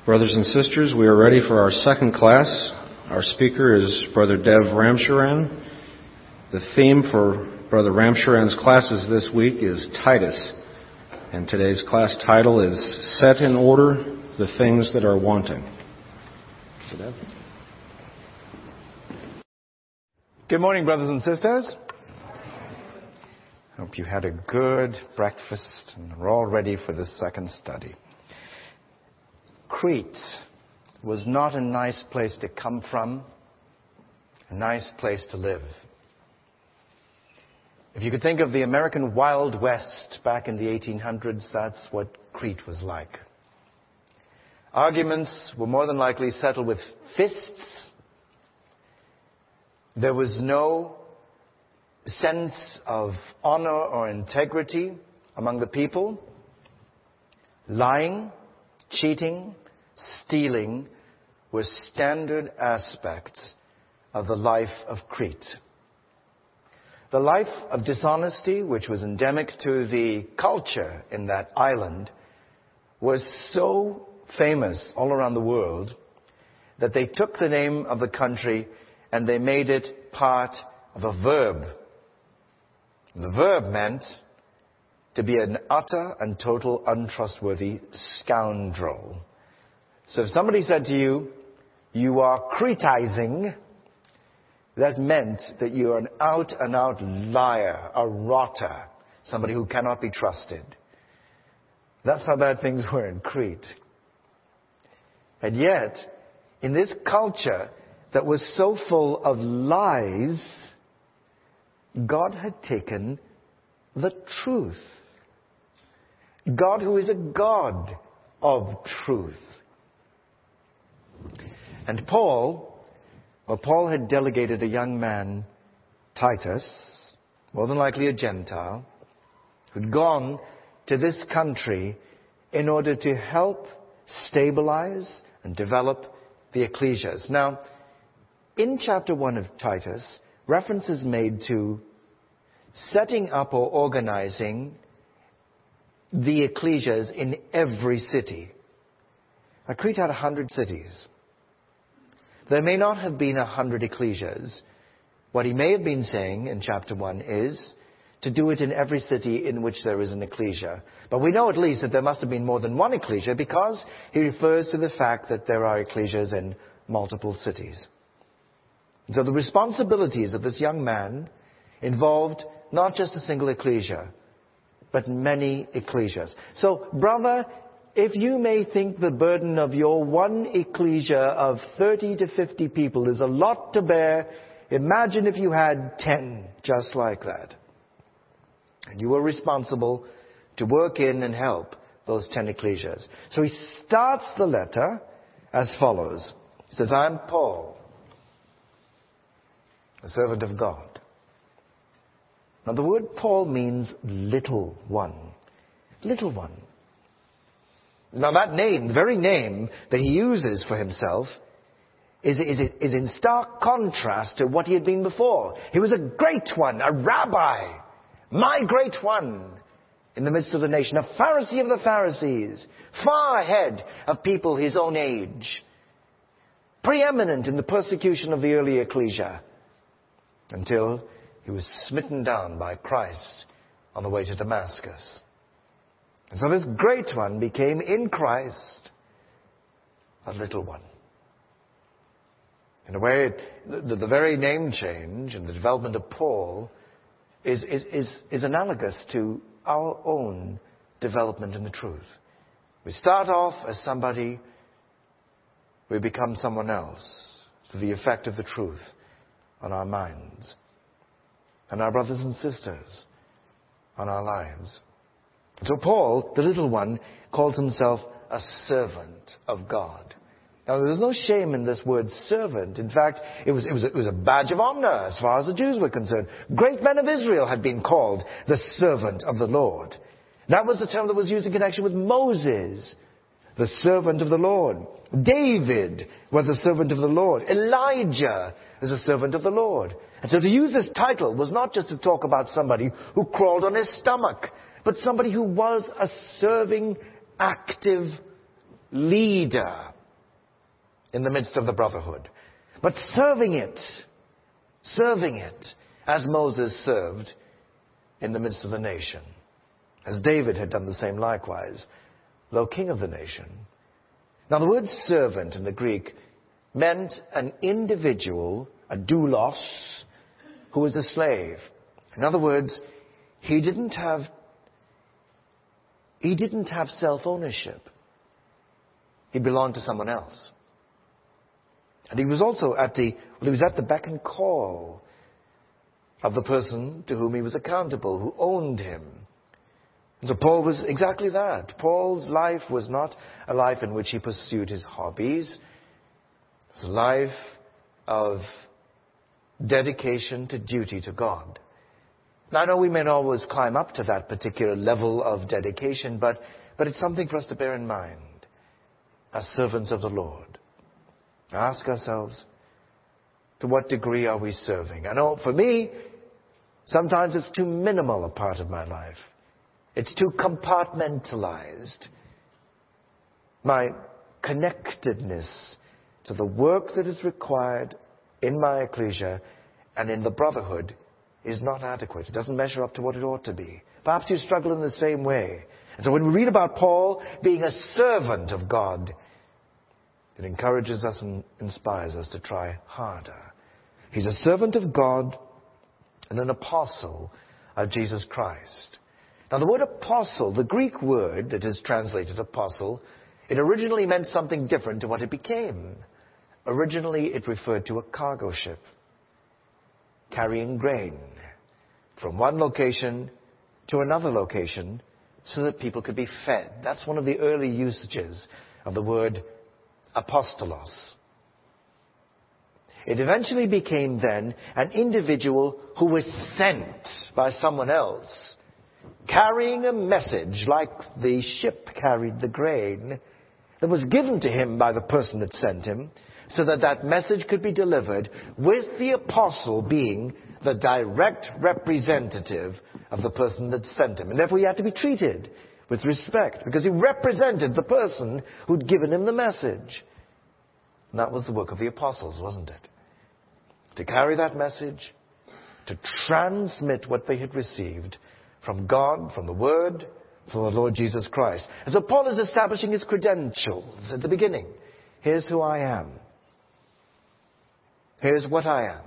Brothers and sisters, we are ready for our second class. Our speaker is Brother Dev Ramcharan. The theme for Brother Ramcharan's classes this week is Titus. And today's class title is Set in Order the Things That Are Wanting. Good morning, brothers and sisters. Hope you had a good breakfast and are all ready for the second study. Crete was not a nice place to come from, a nice place to live. If you could think of the American Wild West back in the 1800s, that's what Crete was like. Arguments were more than likely settled with fists. There was no sense of honor or integrity among the people. Lying, cheating, stealing were standard aspects of the life of Crete. The life of dishonesty, which was endemic to the culture in that island, was so famous all around the world that they took the name of the country and they made it part of a verb. The verb meant to be an utter and total untrustworthy scoundrel. So if somebody said to you, "You are Cretizing," that meant that you are an out-and-out liar, a rotter, somebody who cannot be trusted. That's how bad things were in Crete. And yet, in this culture that was so full of lies, God had taken the truth. God, who is a God of truth. And Paul had delegated a young man, Titus, more than likely a Gentile, who'd gone to this country in order to help stabilize and develop the ecclesias. Now, in chapter 1 of Titus, reference is made to setting up or organizing the ecclesias in every city. Now, Crete had 100 cities. There may not have been 100 ecclesias. What he may have been saying in chapter 1 is to do it in every city in which there is an ecclesia. But we know at least that there must have been more than one ecclesia because he refers to the fact that there are ecclesias in multiple cities. So the responsibilities of this young man involved not just a single ecclesia, but many ecclesias. So, brother, if you may think the burden of your one ecclesia of 30 to 50 people is a lot to bear, imagine if you had 10 just like that. And you were responsible to work in and help those 10 ecclesias. So he starts the letter as follows. He says, "I'm Paul, a servant of God." Now the word Paul means little one. Little one. Now that name, the very name that he uses for himself, is in stark contrast to what he had been before. He was a great one, a rabbi, my great one in the midst of the nation, a Pharisee of the Pharisees, far ahead of people his own age, preeminent in the persecution of the early ecclesia, until he was smitten down by Christ on the way to Damascus. And so this great one became in Christ a little one. In a way, the very name change and the development of Paul is analogous to our own development in the truth. We start off as somebody, we become someone else through the effect of the truth on our minds, and our brothers and sisters, on our lives. So Paul, the little one, calls himself a servant of God. Now, there's no shame in this word servant. In fact, it was a badge of honor as far as the Jews were concerned. Great men of Israel had been called the servant of the Lord. That was the term that was used in connection with Moses, the servant of the Lord. David was a servant of the Lord. Elijah is a servant of the Lord. And so to use this title was not just to talk about somebody who crawled on his stomach, but somebody who was a serving, active leader in the midst of the brotherhood, but serving it as Moses served in the midst of the nation, as David had done the same likewise, though king of the nation. Now the word servant in the Greek meant an individual, a doulos, who was a slave. In other words, he didn't have self-ownership. He belonged to someone else. And he was also at the beck and call of the person to whom he was accountable, who owned him. And so Paul was exactly that. Paul's life was not a life in which he pursued his hobbies. It was a life of dedication to duty to God. Now, I know we may not always climb up to that particular level of dedication, but it's something for us to bear in mind as servants of the Lord. Ask ourselves, to what degree are we serving? I know for me, sometimes it's too minimal a part of my life. It's too compartmentalized. My connectedness to the work that is required in my ecclesia and in the brotherhood is not adequate. It doesn't measure up to what it ought to be. Perhaps you struggle in the same way. And so when we read about Paul being a servant of God, it encourages us and inspires us to try harder. He's a servant of God and an apostle of Jesus Christ. Now the word apostle, the Greek word that is translated apostle, it originally meant something different to what it became. Originally it referred to a cargo ship carrying grain from one location to another location so that people could be fed. That's one of the early usages of the word apostolos. It eventually became then an individual who was sent by someone else, carrying a message like the ship carried the grain that was given to him by the person that sent him, so that that message could be delivered, with the apostle being the direct representative of the person that sent him. And therefore he had to be treated with respect, because he represented the person who'd given him the message. And that was the work of the apostles, wasn't it? To carry that message, to transmit what they had received from God, from the Word, from the Lord Jesus Christ. And so Paul is establishing his credentials at the beginning. Here's who I am. Here's what I am.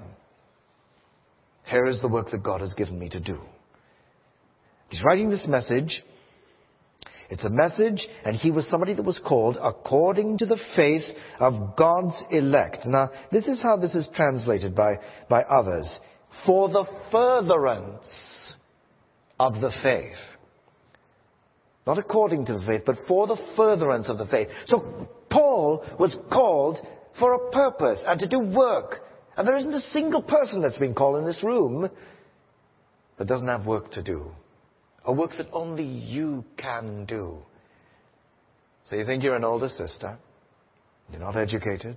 Here is the work that God has given me to do. He's writing this message. It's a message, and he was somebody that was called according to the faith of God's elect. Now, this is how this is translated by others. For the furtherance of the faith. Not according to the faith, but for the furtherance of the faith. So Paul was called for a purpose and to do work. And there isn't a single person that's been called in this room that doesn't have work to do. A work that only you can do. So you think you're an older sister? You're not educated?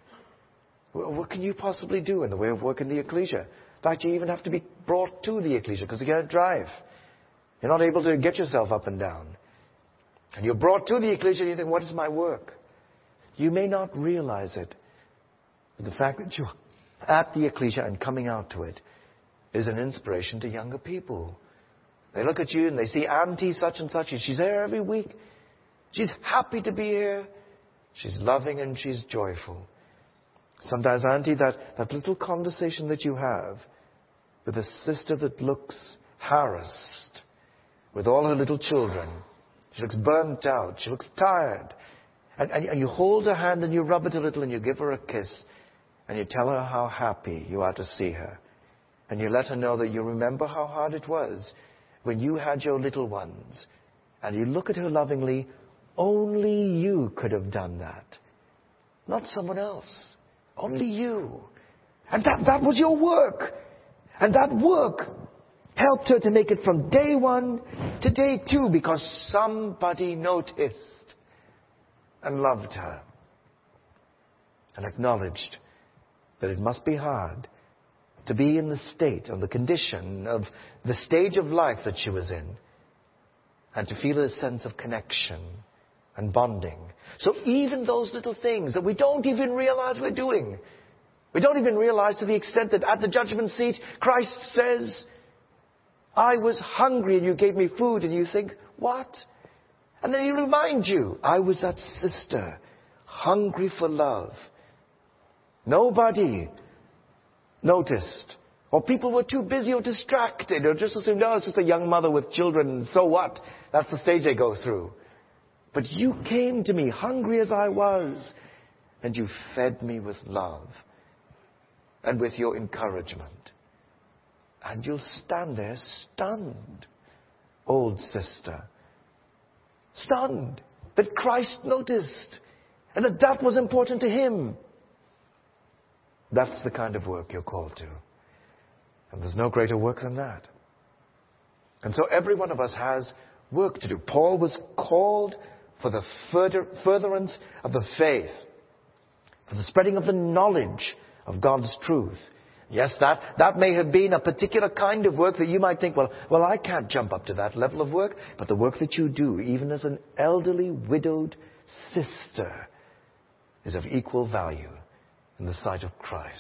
What can you possibly do in the way of work in the ecclesia? In fact, you even have to be brought to the ecclesia because you can't drive. You're not able to get yourself up and down. And you're brought to the ecclesia and you think, what is my work? You may not realize it. But the fact that you're at the ecclesia and coming out to it is an inspiration to younger people. They look at you and they see Auntie such and such, and she's there every week. She's happy to be here. She's loving and she's joyful. Sometimes, Auntie, that little conversation that you have with a sister that looks harassed with all her little children. She looks burnt out. She looks tired. And you hold her hand and you rub it a little and you give her a kiss and you tell her how happy you are to see her. And you let her know that you remember how hard it was when you had your little ones. And you look at her lovingly. Only you could have done that. Not someone else. Only you. And that was your work. And that work helped her to make it from day one to day two because somebody noticed and loved her and acknowledged that it must be hard to be in the state of the condition of the stage of life that she was in and to feel a sense of connection and bonding. So even those little things that we don't even realize we're doing, we don't even realize to the extent that at the judgment seat, Christ says, I was hungry and you gave me food, and you think, what? And then he reminds you, I was that sister, hungry for love. Nobody noticed. Or people were too busy or distracted, or just assumed, oh, it's just a young mother with children, and so what? That's the stage they go through. But you came to me hungry as I was, and you fed me with love and with your encouragement. And you'll stand there stunned, old sister. Stunned that Christ noticed and that was important to him. That's the kind of work you're called to. And there's no greater work than that. And so every one of us has work to do. Paul was called for the furtherance of the faith, for the spreading of the knowledge of God's truth. Yes, that may have been a particular kind of work that you might think, well, I can't jump up to that level of work. But the work that you do, even as an elderly, widowed sister, is of equal value in the sight of Christ.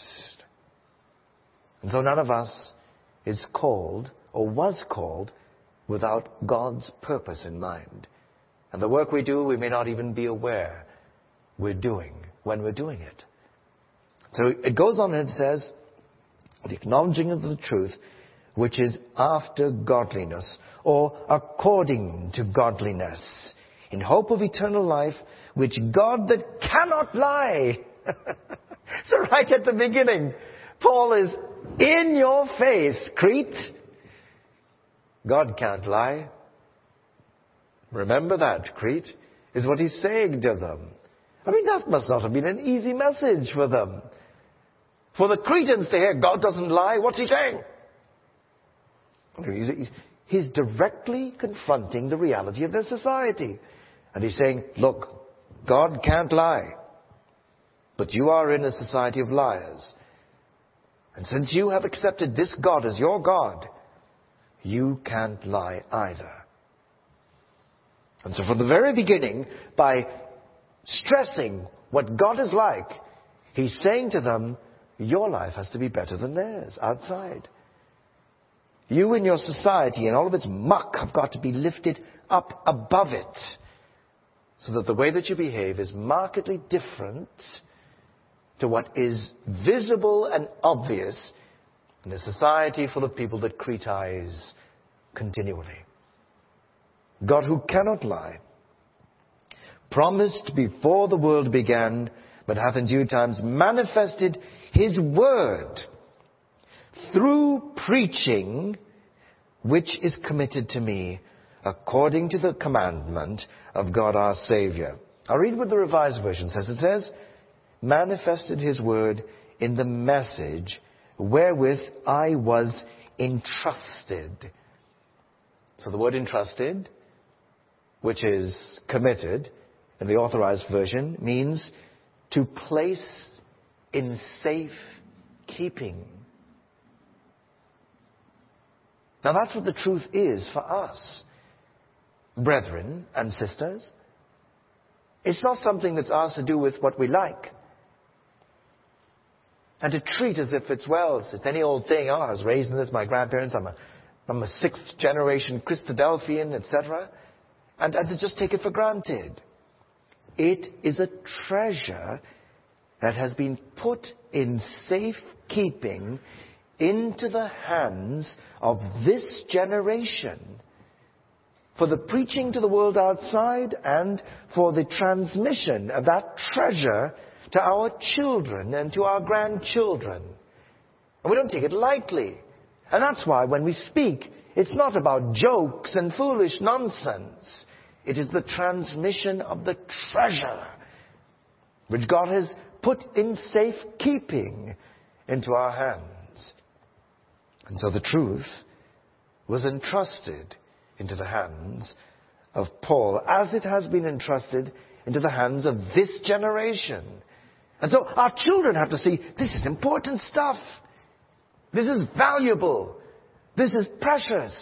And so none of us is called, or was called, without God's purpose in mind. And the work we do, we may not even be aware we're doing when we're doing it. So it goes on and it says, the acknowledging of the truth, which is after godliness, or according to godliness, in hope of eternal life, which God that cannot lie. So right at the beginning, Paul is in your face, Crete. God can't lie. Remember that, Crete, is what he's saying to them. I mean, that must not have been an easy message for them. For the Cretans to hear God doesn't lie, what's he saying? He's directly confronting the reality of their society. And he's saying, look, God can't lie. But you are in a society of liars. And since you have accepted this God as your God, you can't lie either. And so from the very beginning, by stressing what God is like, he's saying to them, your life has to be better than theirs outside. You and your society and all of its muck have got to be lifted up above it, so that the way that you behave is markedly different to what is visible and obvious in a society full of people that criticize continually. God, who cannot lie, promised before the world began, but hath in due times manifested his word through preaching, which is committed to me according to the commandment of God our Savior. I'll read what the Revised Version says. It says, manifested his word in the message wherewith I was entrusted. So the word entrusted, which is committed in the Authorized Version, means to place in safe keeping. Now that's what the truth is for us, brethren and sisters. It's not something that's ours to do with what we like, and to treat as if it's any old thing. Oh, I was raised in this, my grandparents, I'm a sixth generation Christadelphian, etc. And to just take it for granted. It is a treasure that has been put in safe keeping into the hands of this generation for the preaching to the world outside and for the transmission of that treasure to our children and to our grandchildren. And we don't take it lightly. And that's why when we speak, it's not about jokes and foolish nonsense. It is the transmission of the treasure which God has put in safe keeping into our hands. And so the truth was entrusted into the hands of Paul, as it has been entrusted into the hands of this generation. And so our children have to see, this is important stuff. This is valuable. This is precious.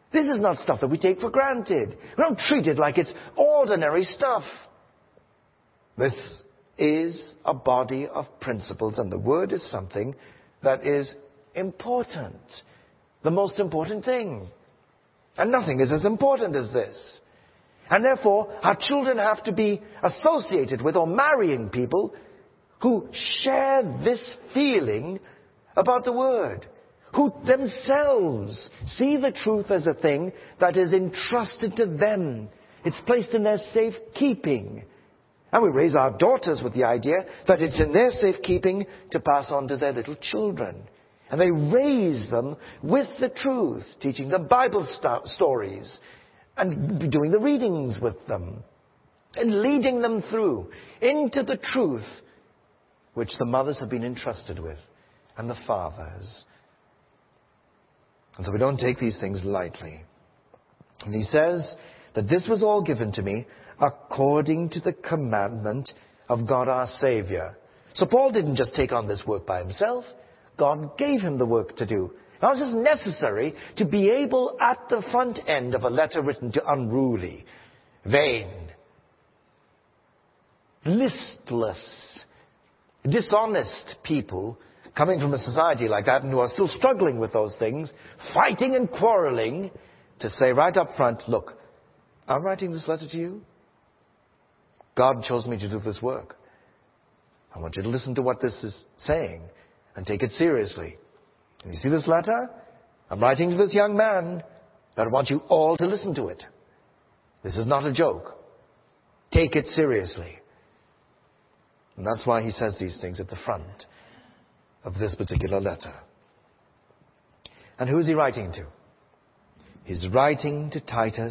This is not stuff that we take for granted. We don't treat it like it's ordinary stuff. This is a body of principles, and the Word is something that is important. The most important thing. And nothing is as important as this. And therefore, our children have to be associated with or marrying people who share this feeling about the Word, who themselves see the truth as a thing that is entrusted to them. It's placed in their safekeeping. And we raise our daughters with the idea that it's in their safekeeping to pass on to their little children. And they raise them with the truth, teaching them Bible stories, and doing the readings with them, and leading them through into the truth which the mothers have been entrusted with, and the fathers. And so we don't take these things lightly. And he says that this was all given to me according to the commandment of God our Savior. So Paul didn't just take on this work by himself. God gave him the work to do. Now it is necessary to be able at the front end of a letter written to unruly, vain, listless, dishonest people coming from a society like that and who are still struggling with those things, fighting and quarreling, to say right up front, look, I'm writing this letter to you. God chose me to do this work. I want you to listen to what this is saying and take it seriously. And you see this letter? I'm writing to this young man, but I want you all to listen to it. This is not a joke. Take it seriously. And that's why he says these things at the front of this particular letter. And who is he writing to? He's writing to Titus,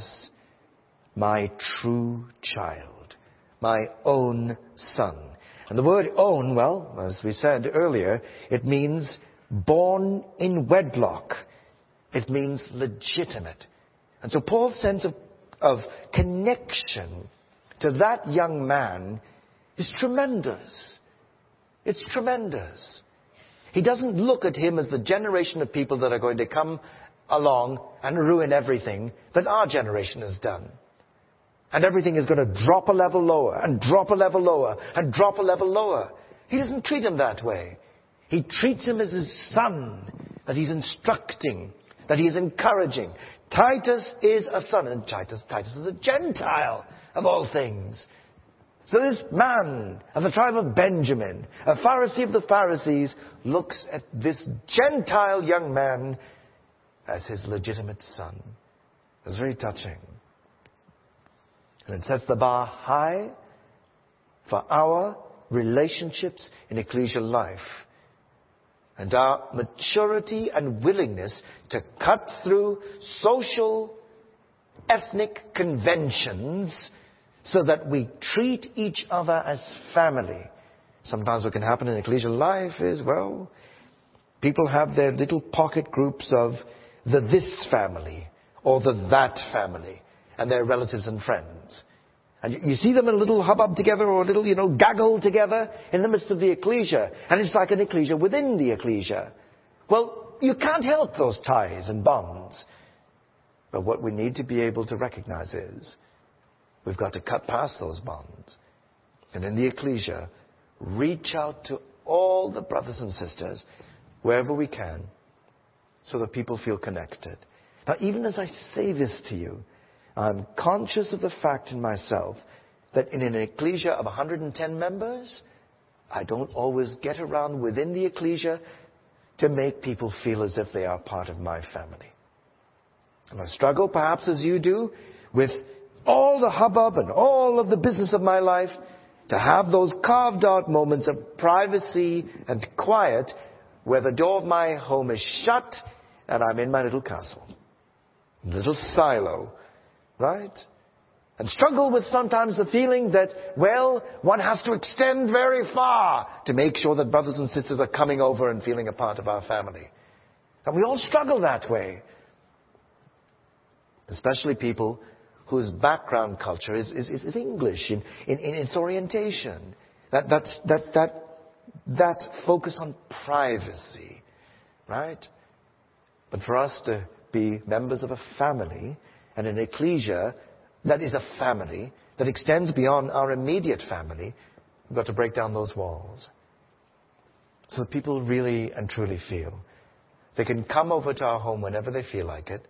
my true child, my own son. And the word own, well, as we said earlier, it means born in wedlock. It means legitimate. And so Paul's sense of connection to that young man is tremendous. It's tremendous. He doesn't look at him as the generation of people that are going to come along and ruin everything that our generation has done. And everything is going to drop a level lower and drop a level lower and drop a level lower. He doesn't treat him that way. He treats him as his son, that he's instructing, that he's encouraging. Titus is a son, and Titus is a Gentile of all things. So this man of the tribe of Benjamin, a Pharisee of the Pharisees, looks at this Gentile young man as his legitimate son. It's very touching. And it sets the bar high for our relationships in ecclesial life. And our maturity and willingness to cut through social, ethnic conventions so that we treat each other as family. Sometimes what can happen in ecclesial life is, well, people have their little pocket groups of the this family or the that family and their relatives and friends. And you see them in a little hubbub together or a little, gaggle together in the midst of the ecclesia. And it's like an ecclesia within the ecclesia. Well, you can't help those ties and bonds. But what we need to be able to recognize is we've got to cut past those bonds. And in the ecclesia, reach out to all the brothers and sisters wherever we can so that people feel connected. Now, even as I say this to you, I'm conscious of the fact in myself that in an ecclesia of 110 members, I don't always get around within the ecclesia to make people feel as if they are part of my family. And I struggle, perhaps as you do, with all the hubbub and all of the business of my life to have those carved out moments of privacy and quiet where the door of my home is shut and I'm in my little castle, little silo. Right? And struggle with sometimes the feeling that, well, one has to extend very far to make sure that brothers and sisters are coming over and feeling a part of our family. And we all struggle that way. Especially people whose background culture is English in its orientation. That focus on privacy. Right? But for us to be members of a family, and an ecclesia that is a family that extends beyond our immediate family. We've got to break down those walls so that people really and truly feel they can come over to our home whenever they feel like it.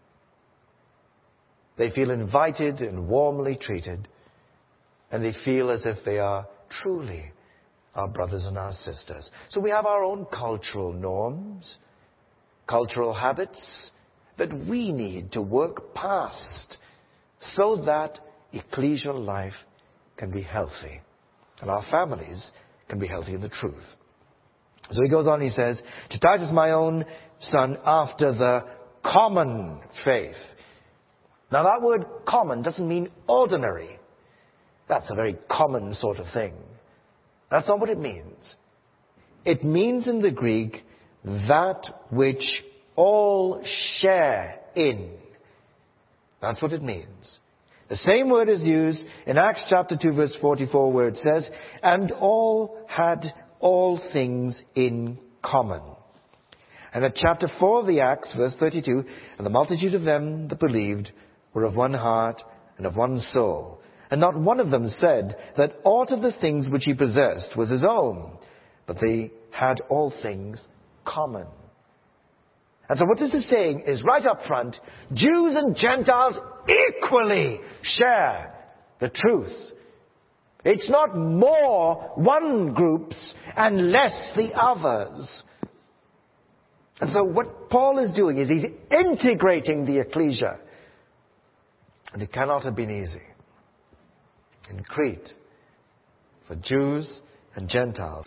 They feel invited and warmly treated, and they feel as if they are truly our brothers and our sisters. So we have our own cultural norms, cultural habits that we need to work past so that ecclesial life can be healthy and our families can be healthy in the truth. So he goes on, he says, to Titus, my own son, after the common faith. Now that word common doesn't mean ordinary. That's a very common sort of thing. That's not what it means. It means in the Greek that which all share in. That's what it means. The same word is used in Acts chapter 2 verse 44 where it says, and all had all things in common. And at chapter 4 of the Acts, verse 32, and the multitude of them that believed were of one heart and of one soul. And not one of them said that aught of the things which he possessed was his own, but they had all things common. And so what this is saying is right up front, Jews and Gentiles equally share the truth. It's not more one group's and less the others. And so what Paul is doing is he's integrating the ecclesia. And it cannot have been easy. In Crete, for Jews and Gentiles,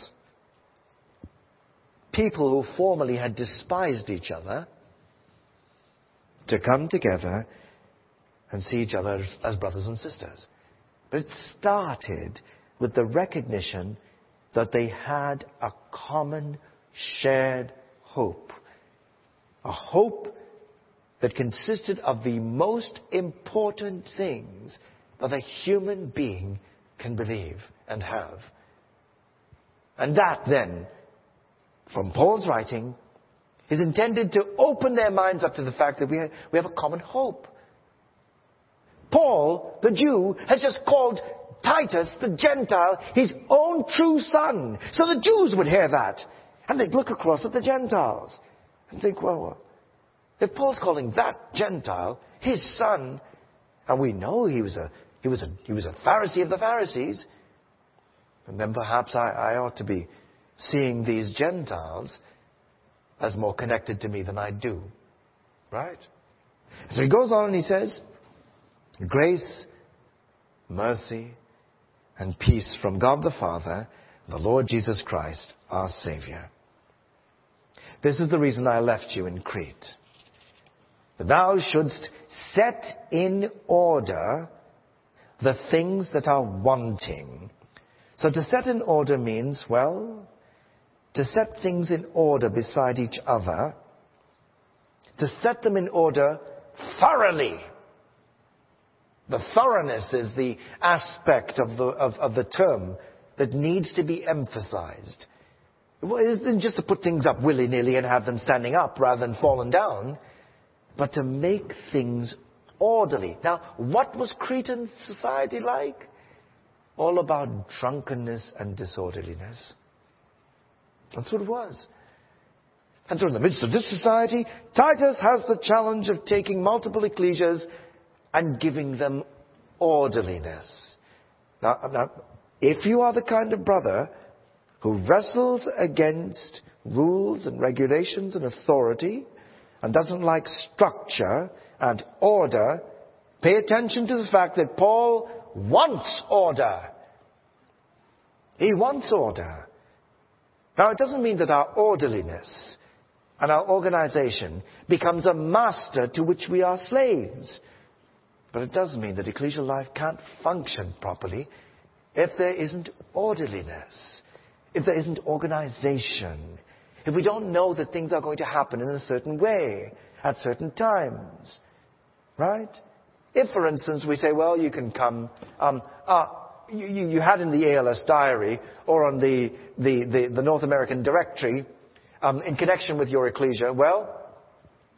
people who formerly had despised each other, to come together and see each other as brothers and sisters. But it started with the recognition that they had a common shared hope. A hope that consisted of the most important things that a human being can believe and have. And that then, from Paul's writing, is intended to open their minds up to the fact that we have a common hope. Paul, the Jew, has just called Titus, the Gentile, his own true son. So the Jews would hear that. And they'd look across at the Gentiles and think, well, if Paul's calling that Gentile his son, and we know he was a Pharisee of the Pharisees, and then perhaps I ought to be seeing these Gentiles as more connected to me than I do. Right? So he goes on and he says, grace, mercy, and peace from God the Father, and the Lord Jesus Christ, our Savior. This is the reason I left you in Crete, that thou shouldst set in order the things that are wanting. So to set in order means, well, to set things in order beside each other, to set them in order thoroughly. The thoroughness is the aspect of the term that needs to be emphasized. It isn't just to put things up willy-nilly and have them standing up rather than falling down, but to make things orderly. Now, what was Cretan society like? All about drunkenness and disorderliness. That's what it was. And so in the midst of this society, Titus has the challenge of taking multiple ecclesias and giving them orderliness. Now, if you are the kind of brother who wrestles against rules and regulations and authority and doesn't like structure and order, pay attention to the fact that Paul wants order. He wants order. Now, it doesn't mean that our orderliness and our organization becomes a master to which we are slaves. But it does mean that ecclesial life can't function properly if there isn't orderliness, if there isn't organization, if we don't know that things are going to happen in a certain way at certain times. Right? If, for instance, we say, well, you can come, you had in the ALS diary or on the North American directory in connection with your ecclesia, well,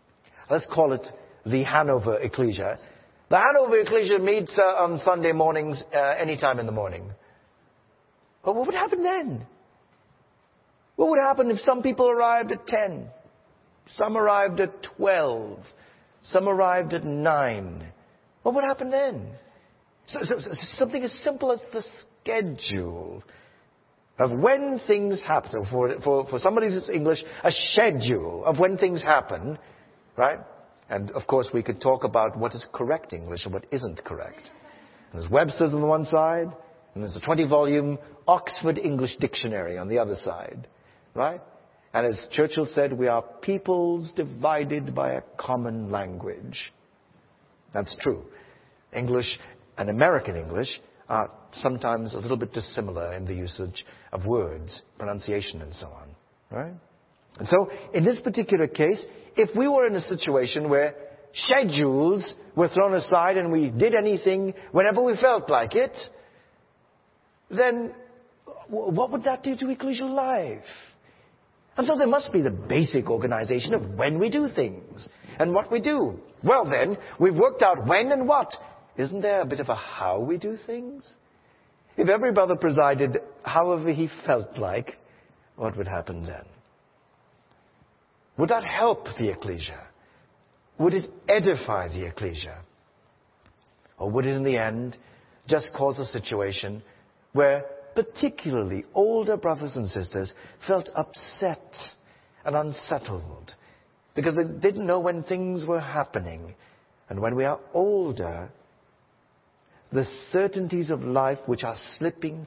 Let's call it the Hanover Ecclesia. The Hanover Ecclesia meets on Sunday mornings, any time in the morning. But what would happen then? What would happen if some people arrived at 10? Some arrived at 12. Some arrived at 9. What would happen then? So something as simple as the schedule of when things happen. For somebody who's English, a schedule of when things happen, right? And of course we could talk about what is correct English and what isn't correct. And there's Webster's on the one side, and there's a 20-volume Oxford English Dictionary on the other side, right? And as Churchill said, we are peoples divided by a common language. That's true. English and American English are sometimes a little bit dissimilar in the usage of words, pronunciation, and so on, right? And so, in this particular case, if we were in a situation where schedules were thrown aside and we did anything whenever we felt like it, then what would that do to ecclesial life? And so there must be the basic organization of when we do things and what we do. Well then, we've worked out when and what. Isn't there a bit of a how we do things? If every brother presided however he felt like, what would happen then? Would that help the ecclesia? Would it edify the ecclesia? Or would it in the end just cause a situation where particularly older brothers and sisters felt upset and unsettled because they didn't know when things were happening? And when we are older, the certainties of life which are slipping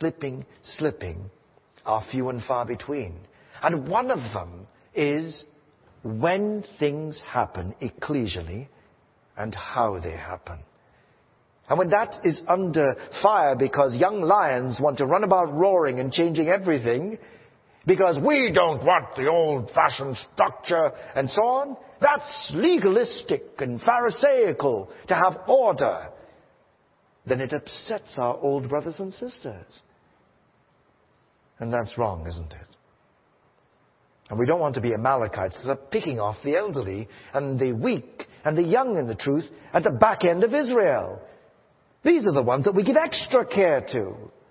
are few and far between. And one of them is when things happen ecclesially and how they happen. And when that is under fire because young lions want to run about roaring and changing everything because we don't want the old-fashioned structure and so on, that's legalistic and pharisaical to have order. Then it upsets our old brothers and sisters. And that's wrong, isn't it? And we don't want to be Amalekites that are picking off the elderly and the weak and the young in the truth at the back end of Israel. These are the ones that we give extra care to.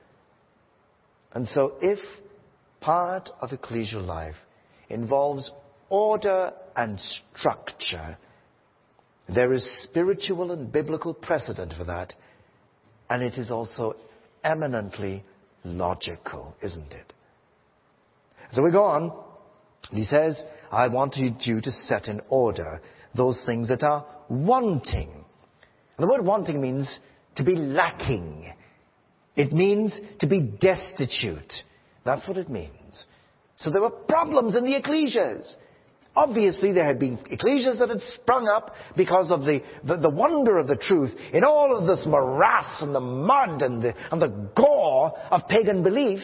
And so if part of ecclesial life involves order and structure, there is spiritual and biblical precedent for that. And it is also eminently logical, isn't it? So we go on. He says, I want you to set in order those things that are wanting. And the word wanting means to be lacking. It means to be destitute. That's what it means. So there were problems in the ecclesias. Obviously, there had been ecclesias that had sprung up because of the wonder of the truth in all of this morass and the mud and the gore of pagan belief.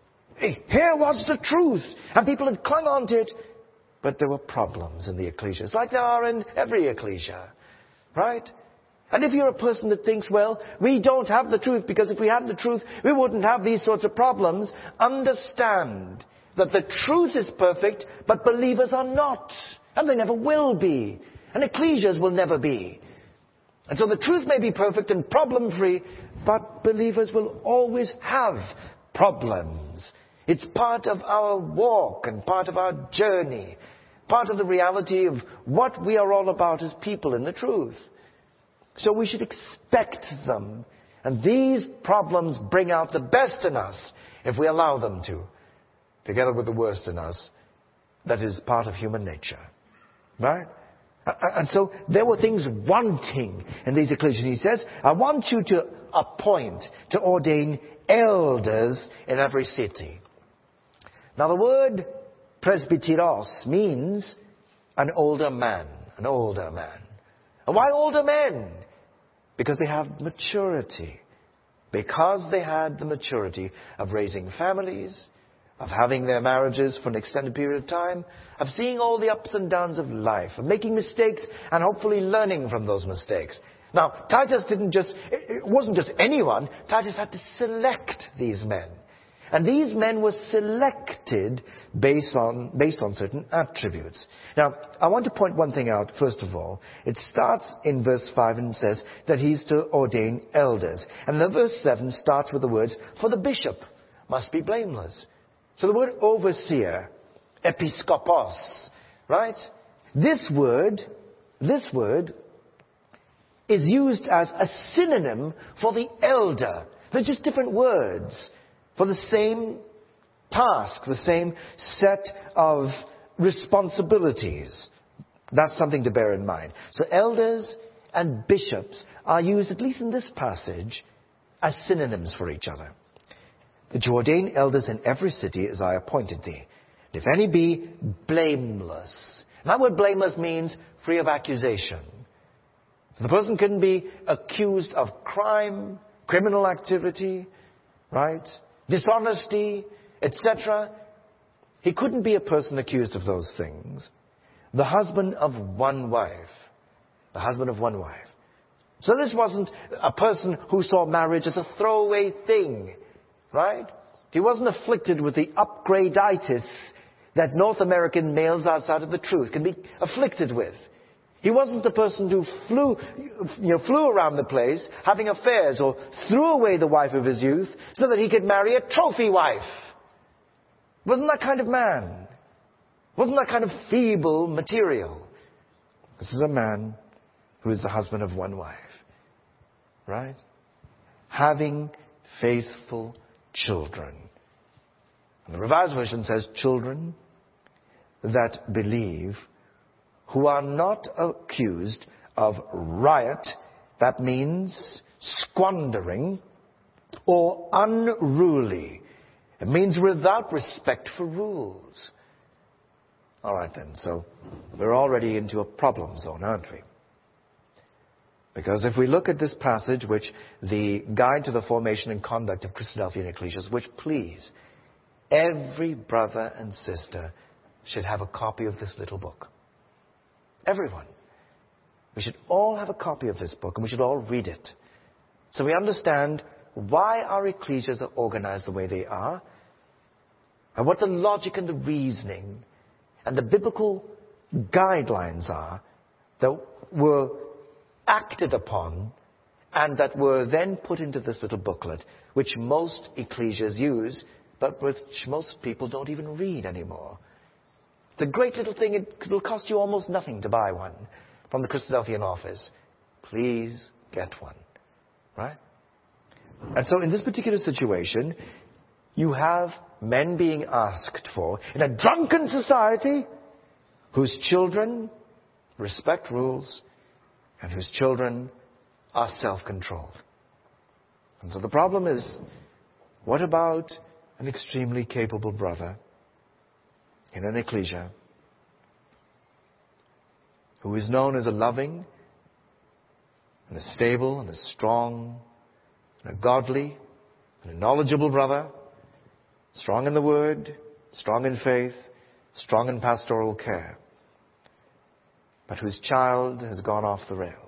Here was the truth, and people had clung on to it. But there were problems in the ecclesias, like there are in every ecclesia, right? And if you're a person that thinks, well, we don't have the truth because if we had the truth, we wouldn't have these sorts of problems, understand that the truth is perfect, but believers are not. And they never will be. And ecclesias will never be. And so the truth may be perfect and problem-free, but believers will always have problems. It's part of our walk and part of our journey, part of the reality of what we are all about as people in the truth. So we should expect them. And these problems bring out the best in us if we allow them to, together with the worst in us. That is part of human nature. Right? And so there were things wanting in these ecclesias. He says, I want you to appoint, to ordain elders in every city. Now the word presbyteros means an older man, an older man. And why older men? Because they have maturity. Because they had the maturity of raising families, of having their marriages for an extended period of time, of seeing all the ups and downs of life, of making mistakes and hopefully learning from those mistakes. Now, Titus it wasn't just anyone. Titus had to select these men. And these men were selected based on certain attributes. Now, I want to point one thing out, first of all. It starts in verse 5 and says that he's to ordain elders. And then verse 7 starts with the words, for the bishop must be blameless. So the word overseer, episkopos, right? This word is used as a synonym for the elder. They're just different words for the same task, the same set of responsibilities. That's something to bear in mind. So elders and bishops are used, at least in this passage, as synonyms for each other. That you ordain elders in every city as I appointed thee. If any be blameless. And that word blameless means free of accusation. So the person couldn't be accused of crime, criminal activity, right? Dishonesty, etc. He couldn't be a person accused of those things. The husband of one wife. The husband of one wife. So this wasn't a person who saw marriage as a throwaway thing, right? He wasn't afflicted with the upgradeitis that North American males outside of the truth can be afflicted with. He wasn't the person who flew around the place having affairs or threw away the wife of his youth so that he could marry a trophy wife. Wasn't that kind of man. Wasn't that kind of feeble material. This is a man who is the husband of one wife. Right? Having faithful children. And the Revised Version says children that believe, who are not accused of riot, that means squandering, or unruly. It means without respect for rules. All right then, so we're already into a problem zone, aren't we? Because if we look at this passage, which the Guide to the Formation and Conduct of Christadelphian Ecclesias, which please, every brother and sister should have a copy of this little book. Everyone. We should all have a copy of this book and we should all read it. So we understand why our ecclesias are organized the way they are, and what the logic and the reasoning and the biblical guidelines are that were acted upon and that were then put into this little booklet, which most ecclesias use, but which most people don't even read anymore. It's a great little thing. It will cost you almost nothing to buy one from the Christadelphian office. Please get one. Right? And so in this particular situation, you have men being asked for in a drunken society whose children respect rules and whose children are self-controlled. And so the problem is, what about an extremely capable brother in an ecclesia who is known as a loving and a stable and a strong and a godly and a knowledgeable brother, strong in the word, strong in faith, strong in pastoral care, but whose child has gone off the rails?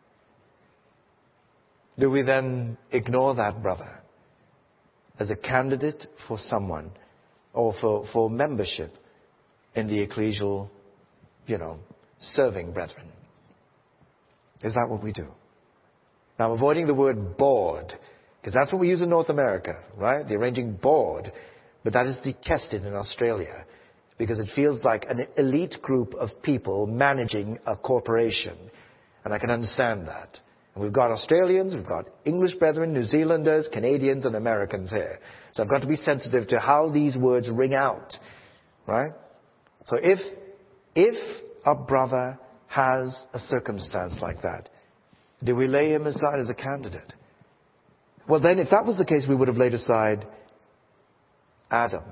Do we then ignore that brother as a candidate for someone or for membership in the ecclesial, serving brethren? Is that what we do? Now, I'm avoiding the word board, because that's what we use in North America, right? The arranging board. But that is detested in Australia, because it feels like an elite group of people managing a corporation. And I can understand that. And we've got Australians, we've got English brethren, New Zealanders, Canadians, and Americans here. So I've got to be sensitive to how these words ring out, right? So if a brother has a circumstance like that, do we lay him aside as a candidate? Well then, if that was the case, we would have laid aside Adam,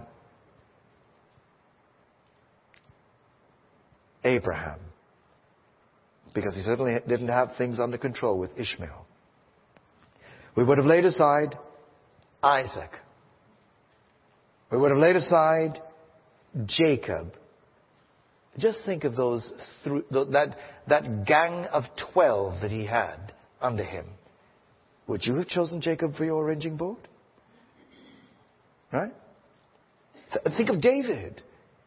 Abraham, because he certainly didn't have things under control with Ishmael. We would have laid aside Isaac. We would have laid aside Jacob. Just think of that gang of 12 that he had under him. Would you have chosen Jacob for your arranging board? Right? Think of David.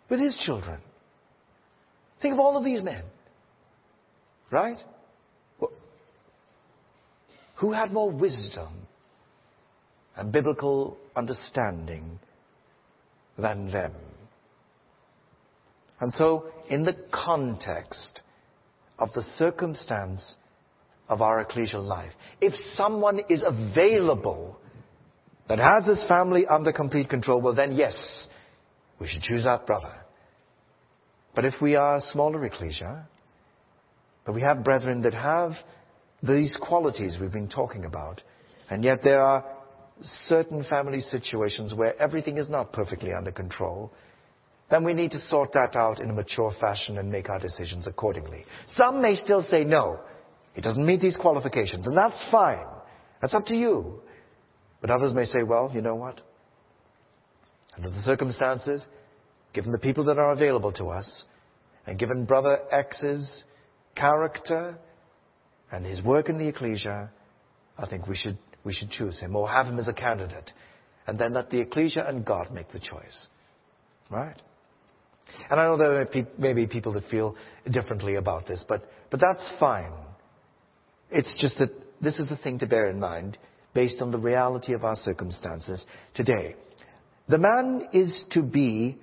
with his children. Think of all of these men. Right? Who had more wisdom and biblical understanding than them? And so, in the context of the circumstance of our ecclesial life, if someone is available that has his family under complete control, well then yes, we should choose that brother. But if we are a smaller ecclesia, but we have brethren that have these qualities we've been talking about, and yet there are certain family situations where everything is not perfectly under control, then we need to sort that out in a mature fashion and make our decisions accordingly. Some may still say, no, it doesn't meet these qualifications, and that's fine. That's up to you. But others may say, well, you know what? Under the circumstances, given the people that are available to us, and given Brother X's character and his work in the ecclesia, I think we should choose him or have him as a candidate. And then let the ecclesia and God make the choice. Right? And I know there may be people that feel differently about this, but that's fine. It's just that this is the thing to bear in mind based on the reality of our circumstances today. The man is to be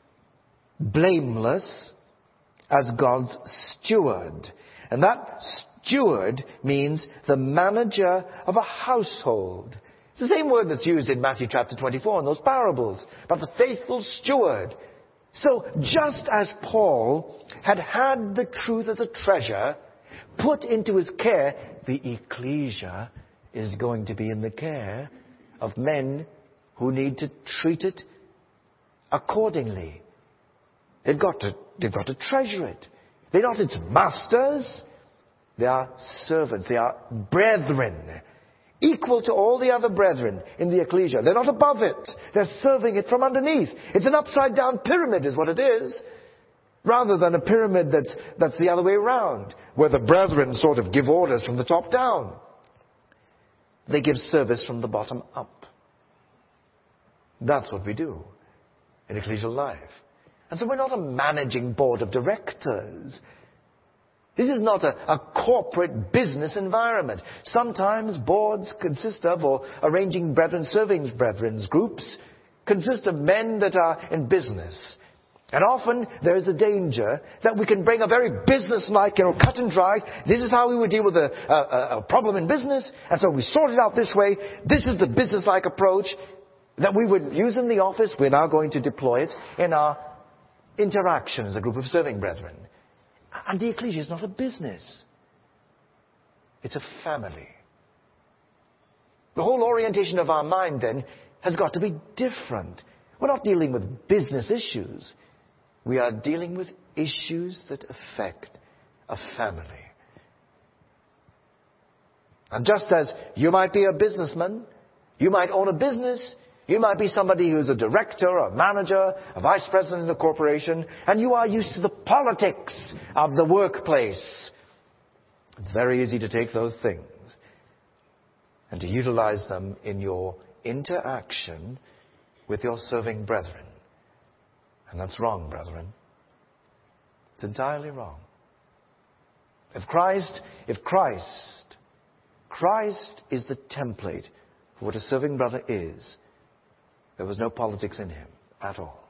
blameless as God's steward. And that steward means the manager of a household. It's the same word that's used in Matthew chapter 24 in those parables about the faithful steward. So just as Paul had the truth as a treasure put into his care, the ecclesia is going to be in the care of men who need to treat it accordingly. They've got to treasure it. They're not its masters. They are servants. They are brethren, equal to all the other brethren in the ecclesia. They're not above it. They're serving it from underneath. It's an upside-down pyramid is what it is, rather than a pyramid that's the other way around, where the brethren sort of give orders from the top down. They give service from the bottom up. That's what we do in ecclesial life. And so we're not a managing board of directors. This is not a corporate business environment. Sometimes boards consist of, or arranging brethren, serving brethren's groups, consist of men that are in business. And often there is a danger that we can bring a very business-like, cut and dry, this is how we would deal with a problem in business, and so we sort it out this way. This is the business-like approach that we would use in the office. We're now going to deploy it in our interaction as a group of serving brethren. And the ecclesia is not a business. It's a family. The whole orientation of our mind, then, has got to be different. We're not dealing with business issues. We are dealing with issues that affect a family. And just as you might be a businessman, you might own a business, you might be somebody who's a director, a manager, a vice president in a corporation, and you are used to the politics of the workplace. It's very easy to take those things and to utilize them in your interaction with your serving brethren. And that's wrong, brethren. It's entirely wrong. If Christ is the template for what a serving brother is, there was no politics in him at all.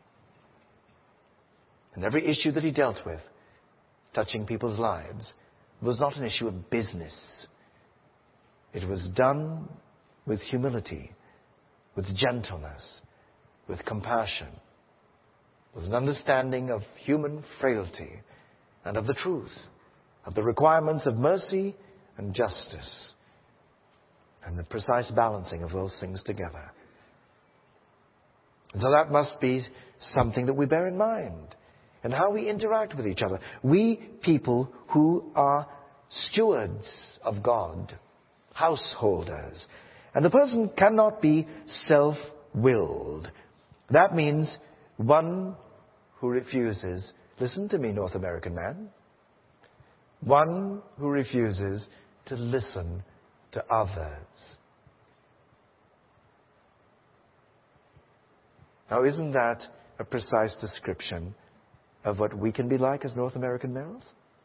And every issue that he dealt with, touching people's lives, was not an issue of business. It was done with humility, with gentleness, with compassion, with an understanding of human frailty and of the truth, of the requirements of mercy and justice, and the precise balancing of those things together. And so that must be something that we bear in mind and how we interact with each other. We people who are stewards of God, householders. And the person cannot be self-willed. That means one who refuses, listen to me, North American man, one who refuses to listen to others. Now, isn't that a precise description of what we can be like as North American males?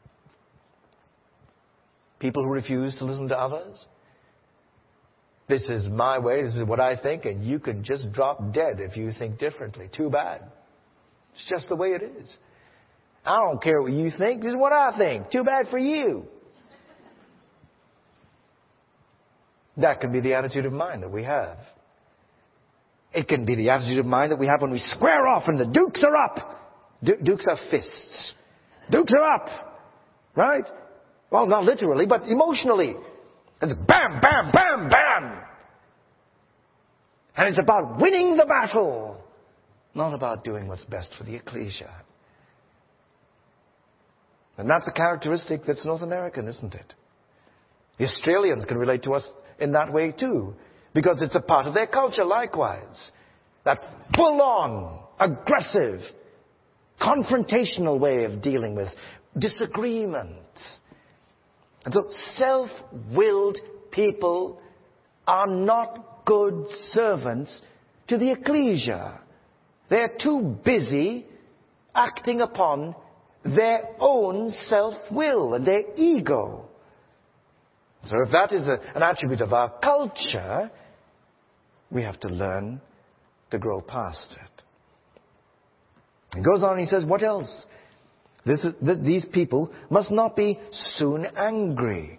People who refuse to listen to others? This is my way, this is what I think, and you can just drop dead if you think differently. Too bad. It's just the way it is. I don't care what you think, this is what I think. Too bad for you. That can be the attitude of mind that we have. It can be the attitude of mind that we have when we square off and the dukes are up. Dukes are fists. Dukes are up. Right? Well, not literally, but emotionally. And it's bam, bam, bam, bam. And it's about winning the battle, not about doing what's best for the ecclesia. And that's a characteristic that's North American, isn't it? The Australians can relate to us in that way too, because it's a part of their culture likewise. That full-on, aggressive, confrontational way of dealing with disagreement. And so self-willed people are not good servants to the ecclesia. They're too busy acting upon their own self-will and their ego. So if that is an attribute of our culture, we have to learn to grow past it. He goes on and he says, what else? These people must not be soon angry.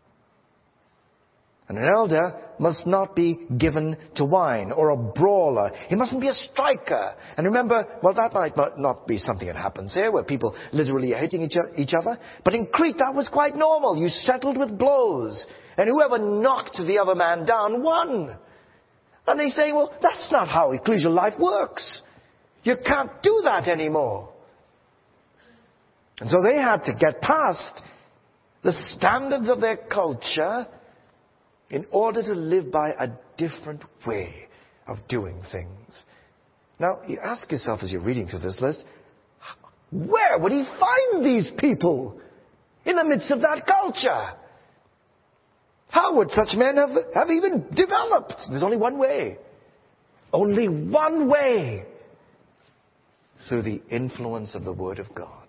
And an elder must not be given to wine or a brawler. He mustn't be a striker. And remember, well, that might not be something that happens here where people literally are hitting each other. But in Crete, that was quite normal. You settled with blows. And whoever knocked the other man down won. And they say, well, that's not how ecclesial life works. You can't do that anymore. And so they had to get past the standards of their culture in order to live by a different way of doing things. Now, you ask yourself as you're reading through this list, where would he find these people in the midst of that culture? How would such men have even developed? There's only one way. Only one way. Through the influence of the Word of God.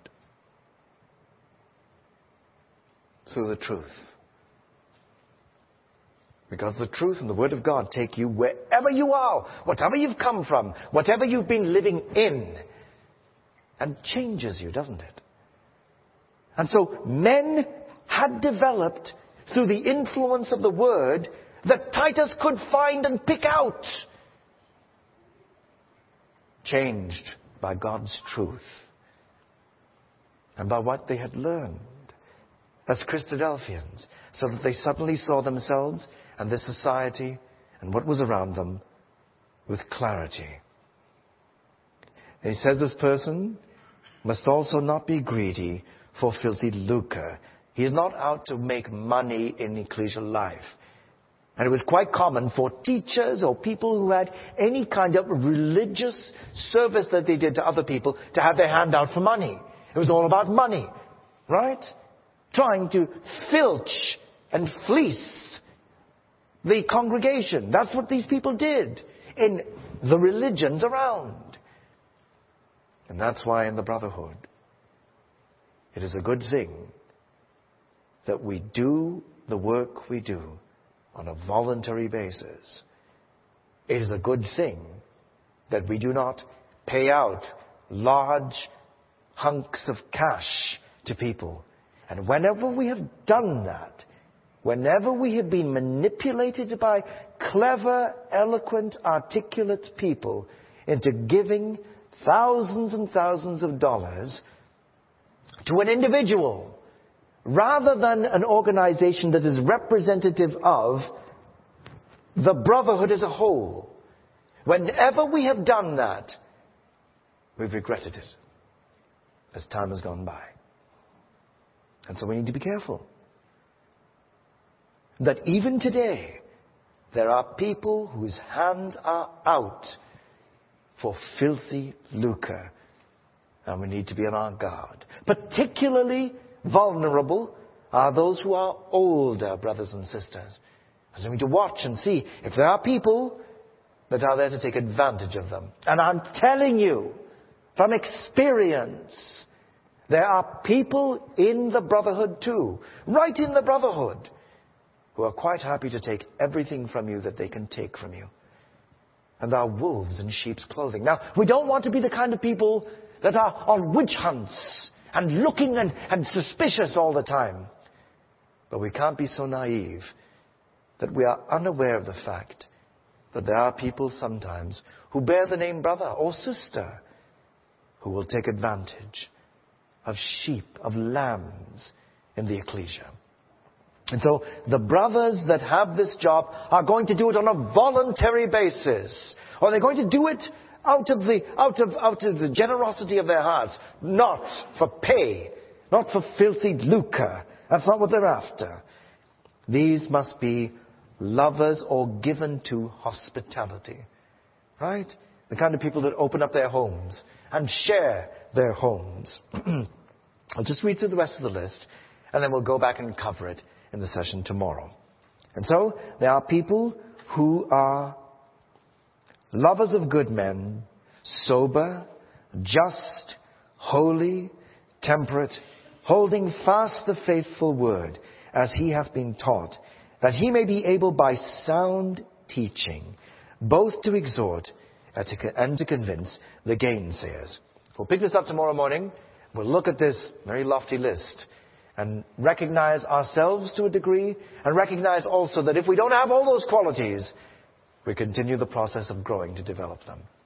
Through the truth. Because the truth and the Word of God take you wherever you are, whatever you've come from, whatever you've been living in, and changes you, doesn't it? And so men had developed through the influence of the Word that Titus could find and pick out. Changed by God's truth and by what they had learned as Christadelphians, so that they suddenly saw themselves and their society and what was around them with clarity. And he says this person must also not be greedy for filthy lucre. He is not out to make money in ecclesial life. And it was quite common for teachers or people who had any kind of religious service that they did to other people to have their hand out for money. It was all about money, right? Trying to filch and fleece the congregation. That's what these people did in the religions around. And that's why in the brotherhood, it is a good thing that we do the work we do on a voluntary basis. It is a good thing that we do not pay out large hunks of cash to people. And whenever we have done that, whenever we have been manipulated by clever, eloquent, articulate people into giving thousands and thousands of dollars to an individual, rather than an organization that is representative of the brotherhood as a whole, whenever we have done that, we've regretted it as time has gone by. And so we need to be careful that even today there are people whose hands are out for filthy lucre, and we need to be on our guard. Particularly vulnerable are those who are older, brothers and sisters. And so we need to watch and see if there are people that are there to take advantage of them. And I'm telling you, from experience. There are people in the brotherhood too, right in the brotherhood, who are quite happy to take everything from you that they can take from you. And are wolves in sheep's clothing. Now, we don't want to be the kind of people that are on witch hunts and looking and suspicious all the time. But we can't be so naive that we are unaware of the fact that there are people sometimes who bear the name brother or sister who will take advantage of sheep, of lambs in the ecclesia. And so the brothers that have this job are going to do it on a voluntary basis. Or they're going to do it out of the generosity of their hearts. Not for pay. Not for filthy lucre. That's not what they're after. These must be lovers or given to hospitality. Right? The kind of people that open up their homes and share their homes. I'll just read through the rest of the list, and then we'll go back and cover it in the session tomorrow. And so, there are people who are lovers of good men, sober, just, holy, temperate, holding fast the faithful word, as he hath been taught, that he may be able by sound teaching, both to exhort and to convince the gainsayers. We'll pick this up tomorrow morning. We'll look at this very lofty list and recognize ourselves to a degree, and recognize also that if we don't have all those qualities, we continue the process of growing to develop them.